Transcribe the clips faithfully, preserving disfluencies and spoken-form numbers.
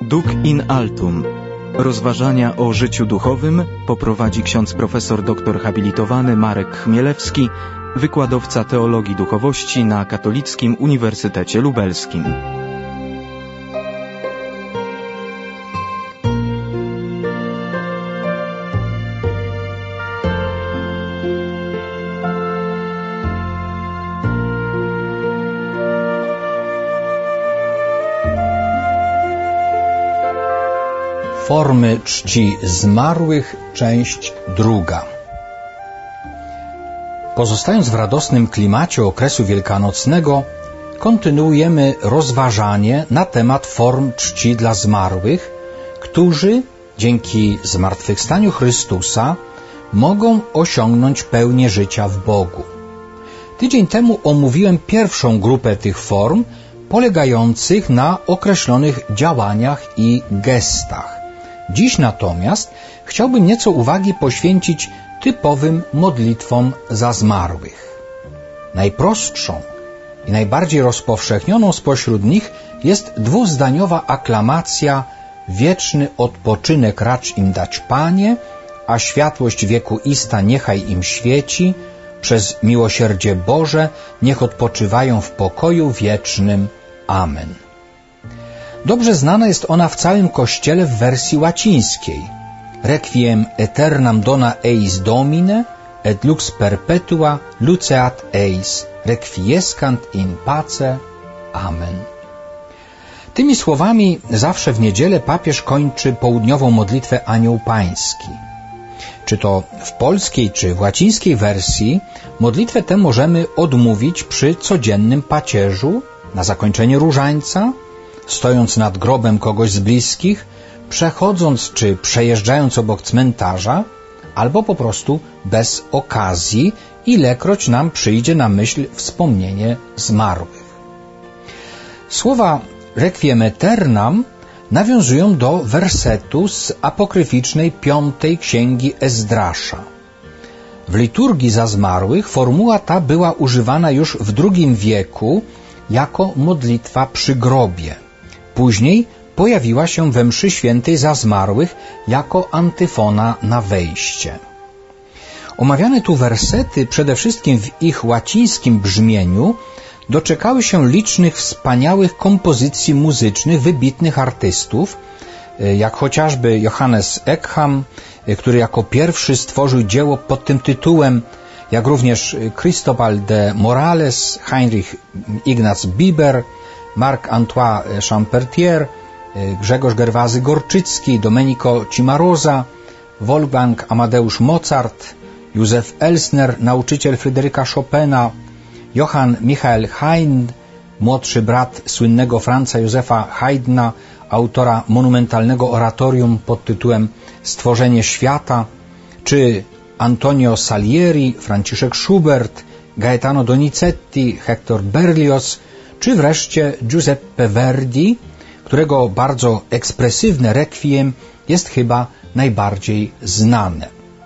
Duc in altum. Rozważania o życiu duchowym poprowadzi ksiądz profesor doktor habilitowany Marek Chmielewski, wykładowca teologii duchowości na Katolickim Uniwersytecie Lubelskim. Formy czci zmarłych, część druga. Pozostając w radosnym klimacie okresu wielkanocnego, kontynuujemy rozważanie na temat form czci dla zmarłych, którzy dzięki zmartwychwstaniu Chrystusa mogą osiągnąć pełnię życia w Bogu. Tydzień temu omówiłem pierwszą grupę tych form, polegających na określonych działaniach i gestach. Dziś natomiast chciałbym nieco uwagi poświęcić typowym modlitwom za zmarłych. Najprostszą i najbardziej rozpowszechnioną spośród nich jest dwuzdaniowa aklamacja: wieczny odpoczynek racz im dać, Panie, a światłość wiekuista niechaj im świeci, przez miłosierdzie Boże niech odpoczywają w pokoju wiecznym. Amen. Dobrze znana jest ona w całym Kościele w wersji łacińskiej. Requiem aeternam dona eis Domine, et lux perpetua luceat eis, requiescant in pace. Amen. Tymi słowami zawsze w niedzielę papież kończy południową modlitwę Anioł Pański. Czy to w polskiej, czy w łacińskiej wersji, modlitwę tę możemy odmówić przy codziennym pacierzu, na zakończenie różańca, stojąc nad grobem kogoś z bliskich, przechodząc czy przejeżdżając obok cmentarza, albo po prostu bez okazji, ilekroć nam przyjdzie na myśl wspomnienie zmarłych. Słowa requiem aeternam nawiązują do wersetu z apokryficznej piątej księgi Ezdrasza. W liturgii za zmarłych formuła ta była używana już w drugim wieku jako modlitwa przy grobie. Później pojawiła się we mszy świętej za zmarłych jako antyfona na wejście. Omawiane tu wersety, przede wszystkim w ich łacińskim brzmieniu, doczekały się licznych wspaniałych kompozycji muzycznych wybitnych artystów, jak chociażby Johannes Eckham, który jako pierwszy stworzył dzieło pod tym tytułem, jak również Cristobal de Morales, Heinrich Ignaz Biber, Marc-Antoine Champertier, Grzegorz Gerwazy-Gorczycki, Domenico Cimarosa, Wolfgang Amadeusz Mozart, Józef Elsner, nauczyciel Fryderyka Chopina, Johann Michael Haydn, młodszy brat słynnego Franza Józefa Haydna, autora monumentalnego oratorium pod tytułem Stworzenie świata, czy Antonio Salieri, Franciszek Schubert, Gaetano Donizetti, Hector Berlioz, czy wreszcie Giuseppe Verdi, którego bardzo ekspresywne requiem jest chyba najbardziej znane.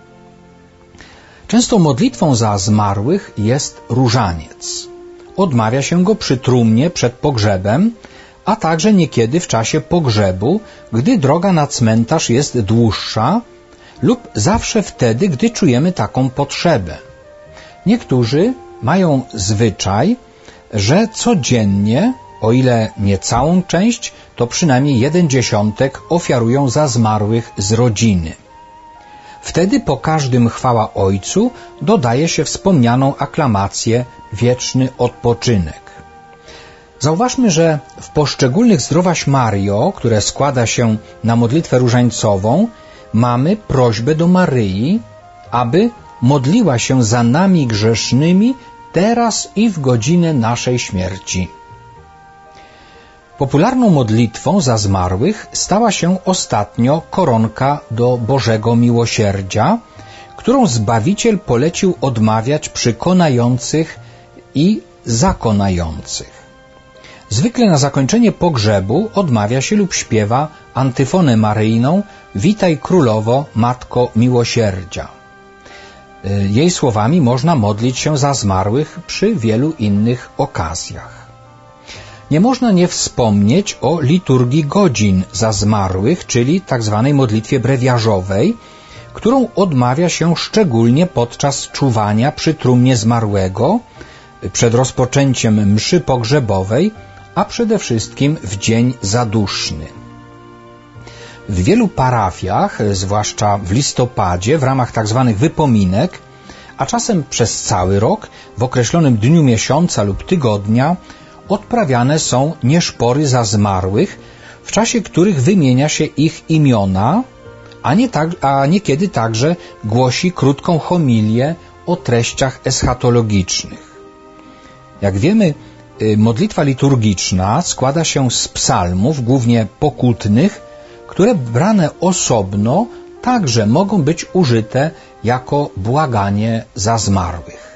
Często modlitwą za zmarłych jest różaniec. Odmawia się go przy trumnie przed pogrzebem, a także niekiedy w czasie pogrzebu, gdy droga na cmentarz jest dłuższa, lub zawsze wtedy, gdy czujemy taką potrzebę. Niektórzy mają zwyczaj, że codziennie, o ile nie całą część, to przynajmniej jeden dziesiątek ofiarują za zmarłych z rodziny. Wtedy po każdym chwała Ojcu dodaje się wspomnianą aklamację wieczny odpoczynek. Zauważmy, że w poszczególnych Zdrowaś Mario, które składa się na modlitwę różańcową, mamy prośbę do Maryi, aby modliła się za nami grzesznymi teraz i w godzinę naszej śmierci. Popularną modlitwą za zmarłych stała się ostatnio koronka do Bożego Miłosierdzia, którą Zbawiciel polecił odmawiać przy konających i zakonających. Zwykle na zakończenie pogrzebu odmawia się lub śpiewa antyfonę maryjną Witaj Królowo, Matko Miłosierdzia. Jej słowami można modlić się za zmarłych przy wielu innych okazjach. nie można nie wspomnieć o liturgii godzin za zmarłych, czyli tak zwanej modlitwie brewiarzowej, którą odmawia się szczególnie podczas czuwania przy trumnie zmarłego, przed rozpoczęciem mszy pogrzebowej, a przede wszystkim w dzień zaduszny. W wielu parafiach, zwłaszcza w listopadzie, w ramach tak zwanych wypominek, a czasem przez cały rok, w określonym dniu miesiąca lub tygodnia, odprawiane są nieszpory za zmarłych, w czasie których wymienia się ich imiona, a, nie tak, a niekiedy także głosi krótką homilię o treściach eschatologicznych. Jak wiemy, modlitwa liturgiczna składa się z psalmów, głównie pokutnych, które brane osobno także mogą być użyte jako błaganie za zmarłych.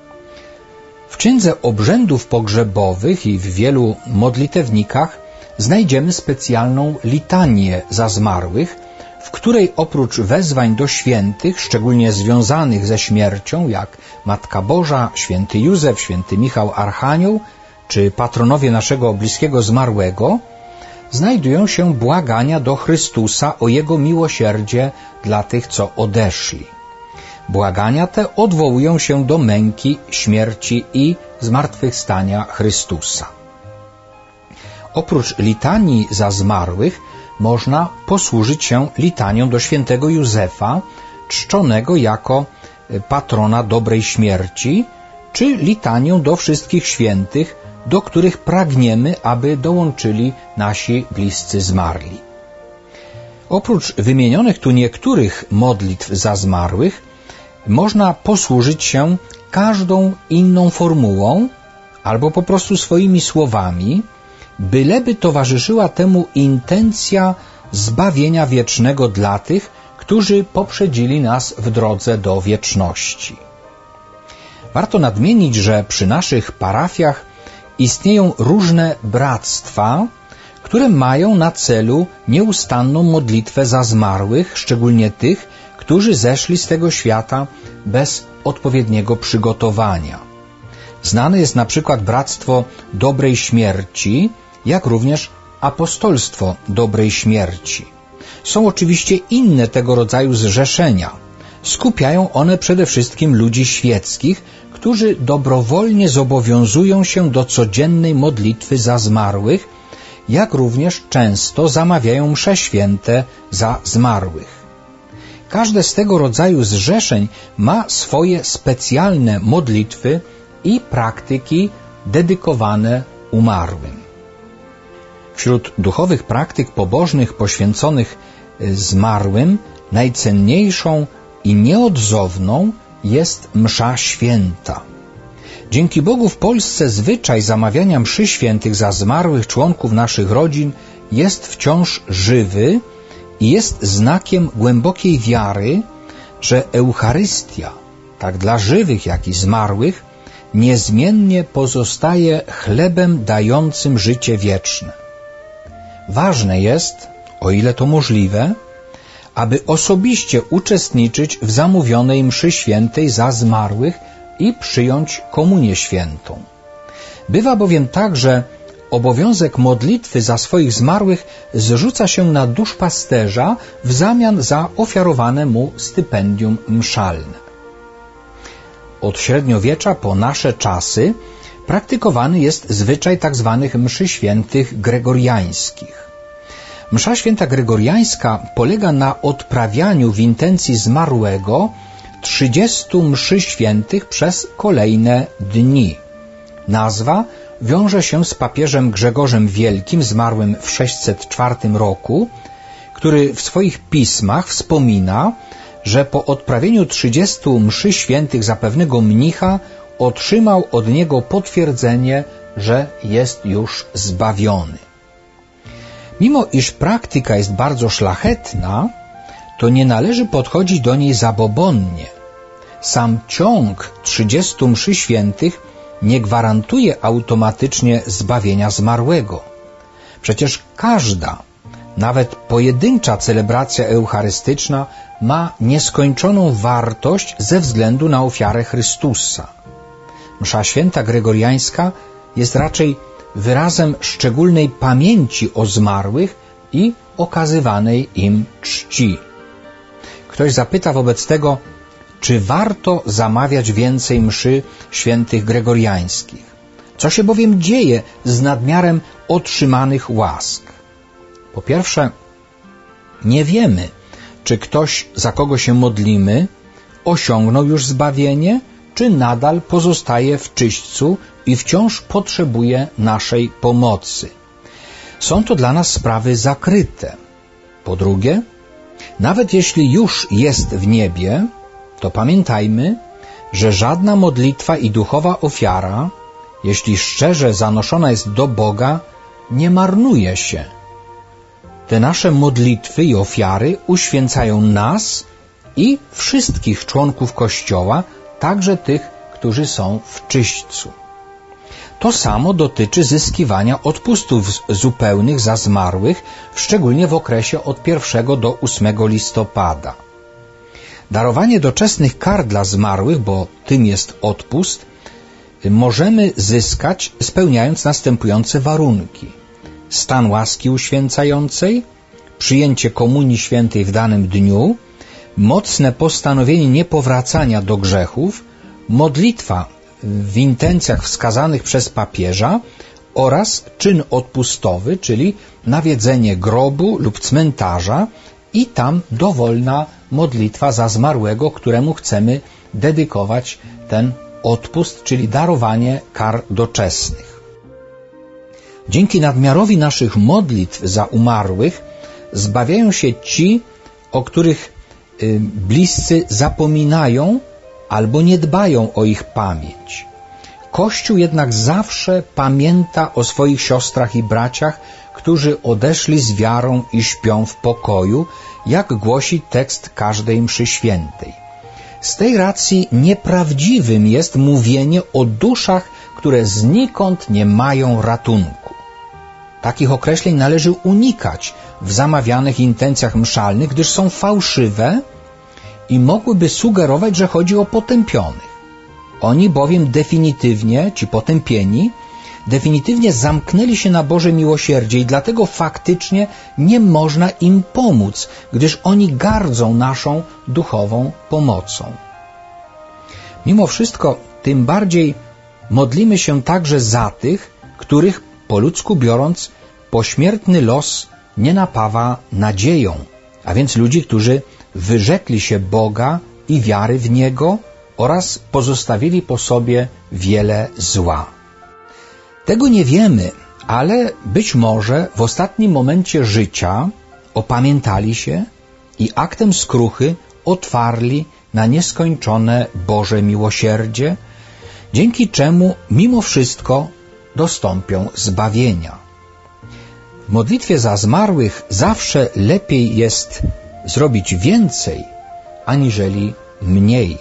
W Księdze Obrzędów Pogrzebowych i w wielu modlitewnikach znajdziemy specjalną litanię za zmarłych, w której oprócz wezwań do świętych, szczególnie związanych ze śmiercią, jak Matka Boża, święty Józef, święty Michał Archanioł, czy patronowie naszego bliskiego zmarłego, znajdują się błagania do Chrystusa o Jego miłosierdzie dla tych, co odeszli. Błagania te odwołują się do męki, śmierci i zmartwychwstania Chrystusa. Oprócz litanii za zmarłych można posłużyć się litanią do świętego Józefa, czczonego jako patrona dobrej śmierci, czy litanią do wszystkich świętych, do których pragniemy, aby dołączyli nasi bliscy zmarli. Oprócz wymienionych tu niektórych modlitw za zmarłych, można posłużyć się każdą inną formułą albo po prostu swoimi słowami, byleby towarzyszyła temu intencja zbawienia wiecznego dla tych, którzy poprzedzili nas w drodze do wieczności. Warto nadmienić, że przy naszych parafiach istnieją różne bractwa, które mają na celu nieustanną modlitwę za zmarłych, szczególnie tych, którzy zeszli z tego świata bez odpowiedniego przygotowania. Znane jest na przykład Bractwo Dobrej Śmierci, jak również Apostolstwo Dobrej Śmierci. Są oczywiście inne tego rodzaju zrzeszenia. Skupiają one przede wszystkim ludzi świeckich, którzy dobrowolnie zobowiązują się do codziennej modlitwy za zmarłych, jak również często zamawiają msze święte za zmarłych. Każde z tego rodzaju zrzeszeń ma swoje specjalne modlitwy i praktyki dedykowane umarłym. Wśród duchowych praktyk pobożnych poświęconych zmarłym najcenniejszą i nieodzowną jest msza święta. Dzięki Bogu w Polsce zwyczaj zamawiania mszy świętych za zmarłych członków naszych rodzin jest wciąż żywy i jest znakiem głębokiej wiary, że Eucharystia, tak dla żywych, jak i zmarłych, niezmiennie pozostaje chlebem dającym życie wieczne. Ważne jest, o ile to możliwe, aby osobiście uczestniczyć w zamówionej mszy świętej za zmarłych i przyjąć komunię świętą. Bywa bowiem tak, że obowiązek modlitwy za swoich zmarłych zrzuca się na duszpasterza w zamian za ofiarowane mu stypendium mszalne. Od średniowiecza po nasze czasy praktykowany jest zwyczaj tzw. mszy świętych gregoriańskich. Msza święta gregoriańska polega na odprawianiu w intencji zmarłego trzydziestu mszy świętych przez kolejne dni. Nazwa wiąże się z papieżem Grzegorzem Wielkim, zmarłym w sześćset czwartym roku, który w swoich pismach wspomina, że po odprawieniu trzydziestu mszy świętych za pewnego mnicha otrzymał od niego potwierdzenie, że jest już zbawiony. Mimo iż praktyka jest bardzo szlachetna, to nie należy podchodzić do niej zabobonnie. Sam ciąg trzydziestu mszy świętych nie gwarantuje automatycznie zbawienia zmarłego. Przecież każda, nawet pojedyncza celebracja eucharystyczna ma nieskończoną wartość ze względu na ofiarę Chrystusa. Msza święta gregoriańska jest raczej wyrazem szczególnej pamięci o zmarłych i okazywanej im czci. Ktoś zapyta wobec tego, czy warto zamawiać więcej mszy świętych gregoriańskich? Co się bowiem dzieje z nadmiarem otrzymanych łask? Po pierwsze, nie wiemy, czy ktoś, za kogo się modlimy, osiągnął już zbawienie, czy nadal pozostaje w czyśćcu i wciąż potrzebuje naszej pomocy. Są to dla nas sprawy zakryte. Po drugie, nawet jeśli już jest w niebie, to pamiętajmy, że żadna modlitwa i duchowa ofiara, jeśli szczerze zanoszona jest do Boga, nie marnuje się. Te nasze modlitwy i ofiary uświęcają nas i wszystkich członków Kościoła, także tych, którzy są w czyśćcu. To samo dotyczy zyskiwania odpustów zupełnych za zmarłych, szczególnie w okresie od pierwszego do ósmego listopada. Darowanie doczesnych kar dla zmarłych, bo tym jest odpust, możemy zyskać spełniając następujące warunki. Stan łaski uświęcającej, przyjęcie komunii świętej w danym dniu, mocne postanowienie niepowracania do grzechów, modlitwa w intencjach wskazanych przez papieża oraz czyn odpustowy, czyli nawiedzenie grobu lub cmentarza i tam dowolna modlitwa za zmarłego, któremu chcemy dedykować ten odpust, czyli darowanie kar doczesnych. Dzięki nadmiarowi naszych modlitw za umarłych zbawiają się ci, o których y, bliscy zapominają albo nie dbają o ich pamięć. Kościół jednak zawsze pamięta o swoich siostrach i braciach, którzy odeszli z wiarą i śpią w pokoju, jak głosi tekst każdej mszy świętej. Z tej racji nieprawdziwym jest mówienie o duszach, które znikąd nie mają ratunku. Takich określeń należy unikać w zamawianych intencjach mszalnych, gdyż są fałszywe i mogłyby sugerować, że chodzi o potępionych. Oni bowiem definitywnie, ci potępieni, definitywnie zamknęli się na Boże miłosierdzie i dlatego faktycznie nie można im pomóc, gdyż oni gardzą naszą duchową pomocą. Mimo wszystko, tym bardziej modlimy się także za tych, których, po ludzku biorąc, pośmiertny los nie napawa nadzieją, a więc ludzi, którzy wyrzekli się Boga i wiary w Niego oraz pozostawili po sobie wiele zła. Tego nie wiemy, ale być może w ostatnim momencie życia opamiętali się i aktem skruchy otwarli na nieskończone Boże miłosierdzie, dzięki czemu mimo wszystko dostąpią zbawienia. W modlitwie za zmarłych zawsze lepiej jest zrobić więcej, aniżeli mniej.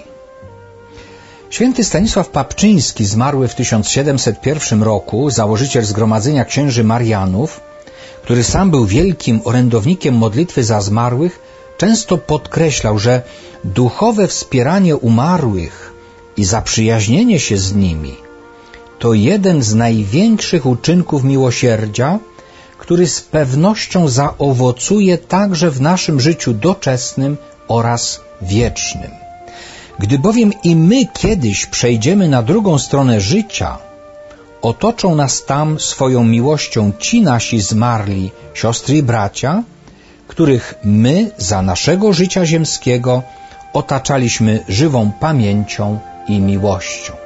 Święty Stanisław Papczyński, zmarły w tysiąc siedemset pierwszym roku, założyciel Zgromadzenia Księży Marianów, który sam był wielkim orędownikiem modlitwy za zmarłych, często podkreślał, że duchowe wspieranie umarłych i zaprzyjaźnienie się z nimi to jeden z największych uczynków miłosierdzia, który z pewnością zaowocuje także w naszym życiu doczesnym oraz wiecznym. Gdy bowiem i my kiedyś przejdziemy na drugą stronę życia, otoczą nas tam swoją miłością ci nasi zmarli siostry i bracia, których my za naszego życia ziemskiego otaczaliśmy żywą pamięcią i miłością.